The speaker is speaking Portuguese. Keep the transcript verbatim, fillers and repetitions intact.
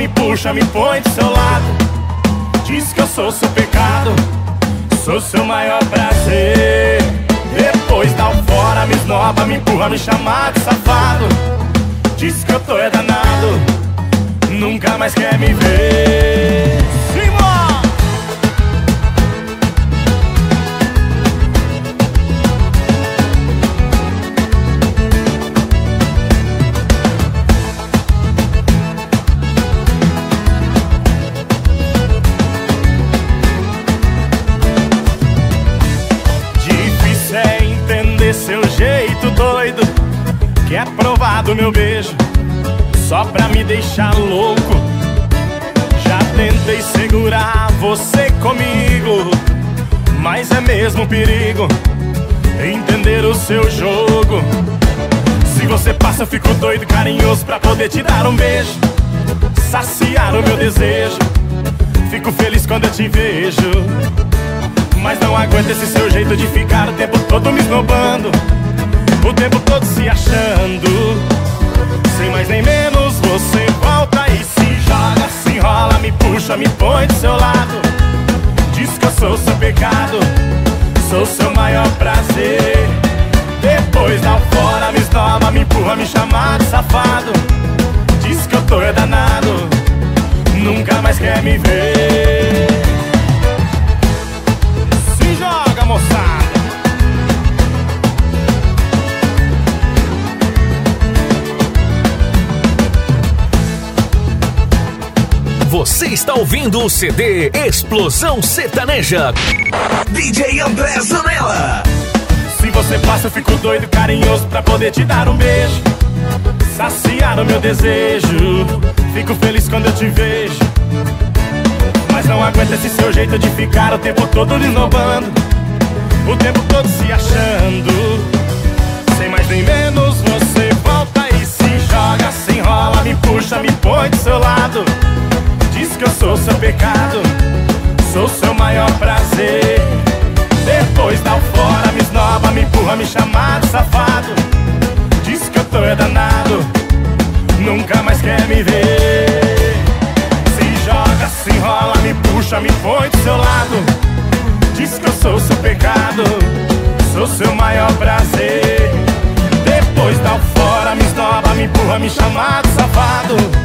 puxa, me põe do seu lado. Diz que eu sou seu pecado, sou seu maior prazer. Depois dá o fora, me esnoba, me empurra, me chama de safado. Diz que eu tô é danado, nunca mais quer me ver. Simão! Difícil é entender seu jeito doido, que é provado meu beijo só pra me deixar louco. Já tentei segurar você comigo, mas é mesmo um perigo entender o seu jogo. Se você passa eu fico doido, carinhoso pra poder te dar um beijo, saciar o meu desejo. Fico feliz quando eu te vejo, mas não aguento esse seu jeito de ficar o tempo todo me esnobando, o tempo todo se achando. Sem mais nem menos você volta e se joga, se enrola, me puxa, me põe do seu lado. Diz que eu sou seu pecado, sou seu maior prazer. Depois dá o fora, me esnoba, me empurra, me chama de safado. Diz que eu tô é danado, nunca mais quer me ver. Se joga, moçada. Você está ouvindo o C D Explosão Sertaneja, D J André Zanella. Se você passa eu fico doido, carinhoso pra poder te dar um beijo, saciar o meu desejo. Fico feliz quando eu te vejo, mas não aguento esse seu jeito de ficar o tempo todo lhe esnobando, o tempo todo se achando. Sem mais nem menos você volta e se joga, se enrola, me puxa, me põe do seu lado. Diz que eu sou seu pecado, sou seu maior prazer. Depois dá o fora, me esnoba, me empurra, me chama de safado. Diz que eu tô é danado, nunca mais quer me ver. Se joga, se enrola, me puxa, me põe do seu lado. Diz que eu sou seu pecado, sou seu maior prazer. Depois dá o fora, me esnoba, me empurra, me chama de safado.